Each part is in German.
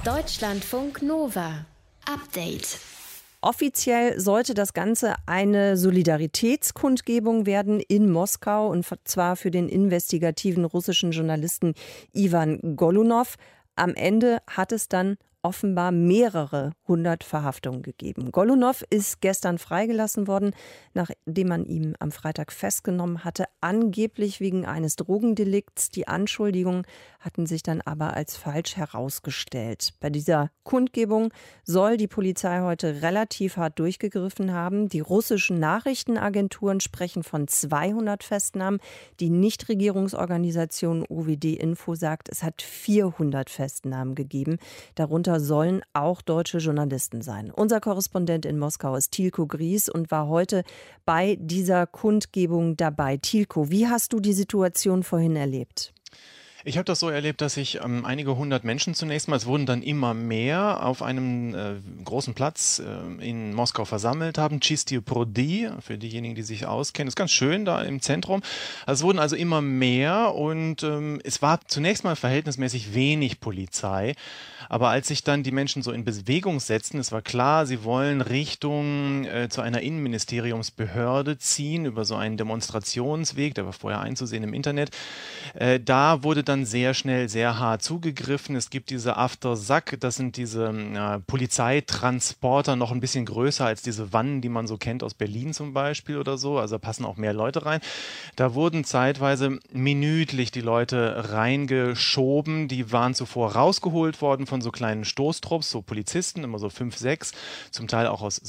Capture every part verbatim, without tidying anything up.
Deutschlandfunk Nova. Update. Offiziell sollte das Ganze eine Solidaritätskundgebung werden in Moskau, und zwar für den investigativen russischen Journalisten Iwan Golunov. Am Ende hat es dann offenbar mehrere hundert Verhaftungen gegeben. Golunov ist gestern freigelassen worden, nachdem man ihn am Freitag festgenommen hatte, angeblich wegen eines Drogendelikts. Die Anschuldigungen hatten sich dann aber als falsch herausgestellt. Bei dieser Kundgebung soll die Polizei heute relativ hart durchgegriffen haben. Die russischen Nachrichtenagenturen sprechen von zweihundert Festnahmen. Die Nichtregierungsorganisation O W D Info sagt, es hat vierhundert Festnahmen gegeben. Darunter sollen auch deutsche Journalisten sein. Unser Korrespondent in Moskau ist Tilko Gries und war heute bei dieser Kundgebung dabei. Tilko, wie hast du die Situation vorhin erlebt? Ich habe das so erlebt, dass sich ähm, einige hundert Menschen zunächst mal, es wurden dann immer mehr, auf einem äh, großen Platz äh, in Moskau versammelt haben. Чистые пруды, für diejenigen, die sich auskennen, ist ganz schön da im Zentrum. Also es wurden also immer mehr und ähm, es war zunächst mal verhältnismäßig wenig Polizei. Aber als sich dann die Menschen so in Bewegung setzten, es war klar, sie wollen Richtung äh, zu einer Innenministeriumsbehörde ziehen, über so einen Demonstrationsweg, der war vorher einzusehen im Internet. Äh, da wurde dann sehr schnell, sehr hart zugegriffen. Es gibt diese After-Sack, das sind diese äh, Polizeitransporter, noch ein bisschen größer als diese Wannen, die man so kennt aus Berlin zum Beispiel oder so. Also da passen auch mehr Leute rein. Da wurden zeitweise minütlich die Leute reingeschoben. Die waren zuvor rausgeholt worden von so kleinen Stoßtrupps, so Polizisten, immer so fünf, sechs, zum Teil auch aus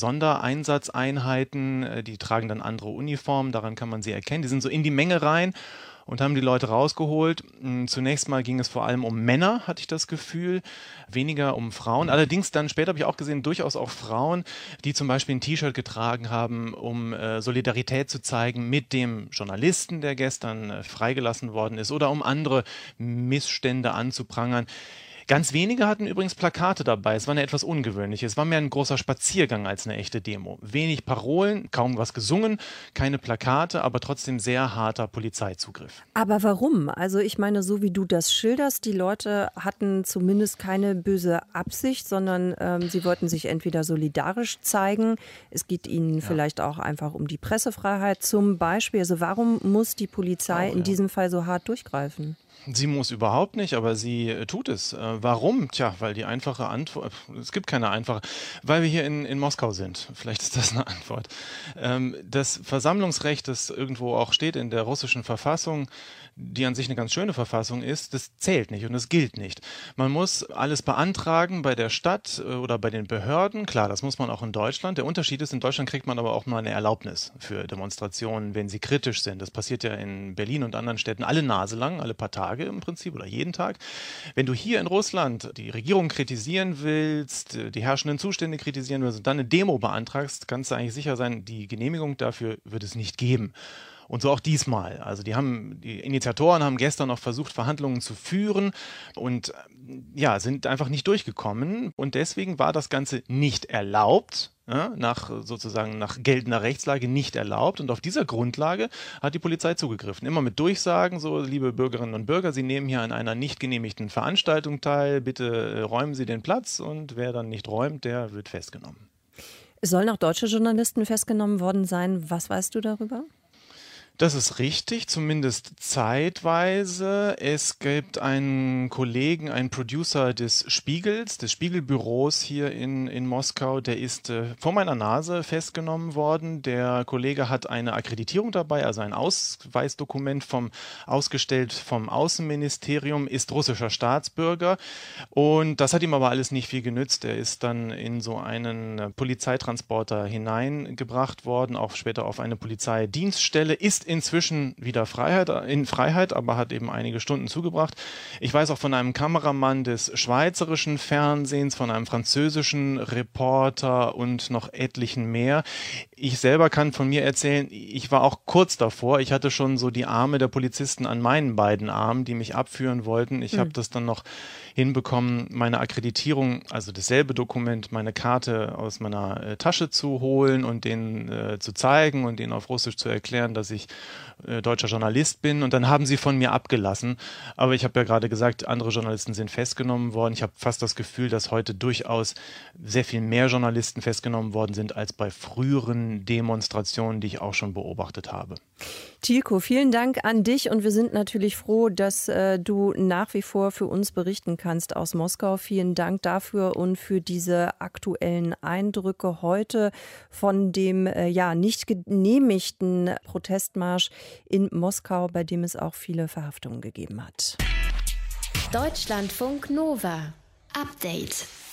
Sondereinsatzeinheiten. Die tragen dann andere Uniformen, daran kann man sie erkennen. Die sind so in die Menge rein und haben die Leute rausgeholt. Zunächst mal ging es vor allem um Männer, hatte ich das Gefühl, weniger um Frauen. Allerdings dann später habe ich auch gesehen, durchaus auch Frauen, die zum Beispiel ein T-Shirt getragen haben, um äh, Solidarität zu zeigen mit dem Journalisten, der gestern äh, freigelassen worden ist, oder um andere Missstände anzuprangern. Ganz wenige hatten übrigens Plakate dabei. Es war eine etwas ungewöhnliche. Es war mehr ein großer Spaziergang als eine echte Demo. Wenig Parolen, kaum was gesungen, keine Plakate, aber trotzdem sehr harter Polizeizugriff. Aber warum? Also ich meine, so wie du das schilderst, die Leute hatten zumindest keine böse Absicht, sondern ähm, sie wollten sich entweder solidarisch zeigen. Es geht ihnen ja. vielleicht auch einfach um die Pressefreiheit zum Beispiel. Also warum muss die Polizei auch, in ja. diesem Fall so hart durchgreifen? Sie muss überhaupt nicht, aber sie äh, tut es. Äh, warum? Tja, weil die einfache Antwort, es gibt keine einfache, weil wir hier in, in Moskau sind. Vielleicht ist das eine Antwort. Ähm, das Versammlungsrecht, das irgendwo auch steht in der russischen Verfassung, die an sich eine ganz schöne Verfassung ist, das zählt nicht und das gilt nicht. Man muss alles beantragen bei der Stadt oder bei den Behörden. Klar, das muss man auch in Deutschland. Der Unterschied ist, in Deutschland kriegt man aber auch mal eine Erlaubnis für Demonstrationen, wenn sie kritisch sind. Das passiert ja in Berlin und anderen Städten alle Nase lang, alle paar Tage im Prinzip oder jeden Tag. Wenn du hier in Russland die Regierung kritisieren willst, die herrschenden Zustände kritisieren willst und dann eine Demo beantragst, kannst du eigentlich sicher sein, die Genehmigung dafür wird es nicht geben. Und so auch diesmal. Also die haben, die Initiatoren haben gestern noch versucht, Verhandlungen zu führen und ja, sind einfach nicht durchgekommen. Und deswegen war das Ganze nicht erlaubt, ja, nach sozusagen nach geltender Rechtslage nicht erlaubt. Und auf dieser Grundlage hat die Polizei zugegriffen. Immer mit Durchsagen, so, liebe Bürgerinnen und Bürger, Sie nehmen hier an einer nicht genehmigten Veranstaltung teil, bitte räumen Sie den Platz und wer dann nicht räumt, der wird festgenommen. Es sollen auch deutsche Journalisten festgenommen worden sein. Was weißt du darüber? Das ist richtig, zumindest zeitweise. Es gibt einen Kollegen, einen Producer des Spiegels, des Spiegelbüros hier in, in Moskau, der ist äh, vor meiner Nase festgenommen worden. Der Kollege hat eine Akkreditierung dabei, also ein Ausweisdokument vom, ausgestellt vom Außenministerium, ist russischer Staatsbürger und das hat ihm aber alles nicht viel genützt. Er ist dann in so einen Polizeitransporter hineingebracht worden, auch später auf eine Polizeidienststelle, ist inzwischen wieder Freiheit, in Freiheit, aber hat eben einige Stunden zugebracht. Ich weiß auch von einem Kameramann des schweizerischen Fernsehens, von einem französischen Reporter und noch etlichen mehr. Ich selber kann von mir erzählen, ich war auch kurz davor. Ich hatte schon so die Arme der Polizisten an meinen beiden Armen, die mich abführen wollten. Ich hm. habe das dann noch hinbekommen, meine Akkreditierung, also dasselbe Dokument, meine Karte aus meiner äh, Tasche zu holen und denen äh, zu zeigen und denen auf Russisch zu erklären, dass ich äh, deutscher Journalist bin. Und dann haben sie von mir abgelassen. Aber ich habe ja gerade gesagt, andere Journalisten sind festgenommen worden. Ich habe fast das Gefühl, dass heute durchaus sehr viel mehr Journalisten festgenommen worden sind als bei früheren Demonstrationen, die ich auch schon beobachtet habe. Tilko, vielen Dank an dich und wir sind natürlich froh, dass äh, du nach wie vor für uns berichten kannst aus Moskau. Vielen Dank dafür und für diese aktuellen Eindrücke heute von dem äh, ja nicht genehmigten Protestmarsch in Moskau, bei dem es auch viele Verhaftungen gegeben hat. Deutschlandfunk Nova. Update.